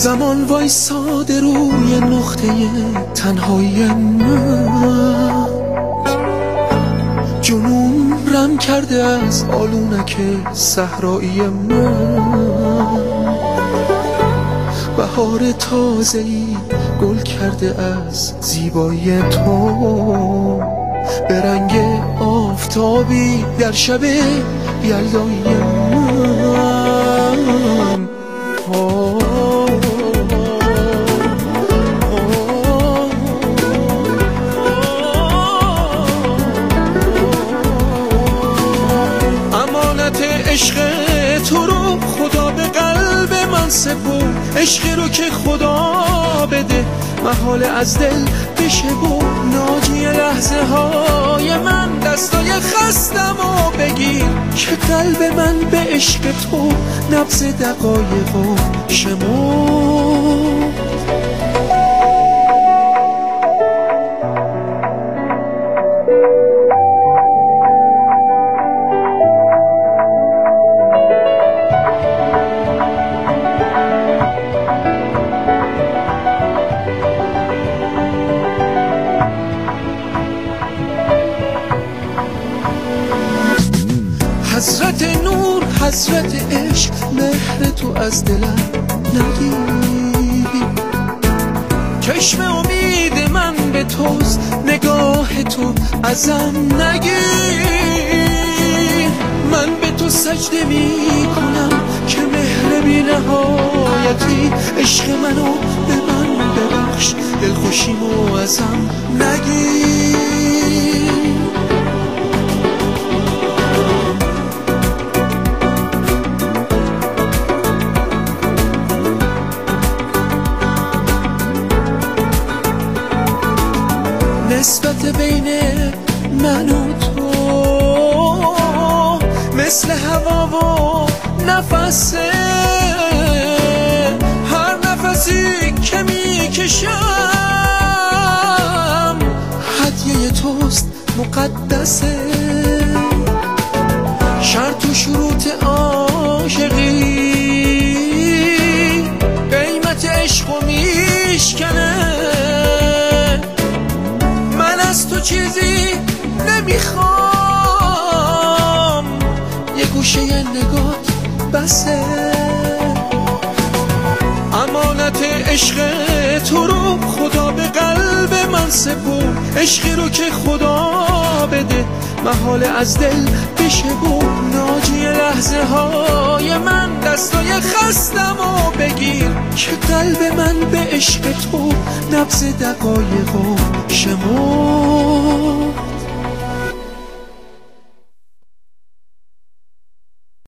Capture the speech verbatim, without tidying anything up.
زمان وایساده روی نقطه تنهایی من، جنون رم کرده از آلونک صحرایی من. بهار تازه‌ای گل کرده از زیبایی تو، به رنگ آفتابی در شب یلدایی من. امانت عشق تو رو خدا به قلب من سپرد، عشقی رو که خدا بده محال از دل بشه و ناجی لحظه های من. دستای خستم و بگیر که قلب من به عشق تو نبض دقایق و شمرد. حضرت نور حضرت عشق مهر تو از دلم نگیر، چشم امید من به توست نگاه تو ازم نگیر. من به تو سجده می کنم که مهر بی نهایتی، عشق منو به من ببخش دلخوشیمو ازم نگیر. نسبت بین من و تو مثل هوا و نفسه، هر نفسی که میکشم هدیه توست مقدسه. شرط و شروط عاشقی قیمت عشقو میشکنه. از تو چیزی نمیخوام، یه گوشه نگات بسه. امانت عشق تو رو خدا به قلب من سپرد، عشقی رو که خدا بده محال از دل بشه و ناجی لحظه های من. دستای خستم و بگیر که قلب من به عشق تو نبض دقایق و شمرد.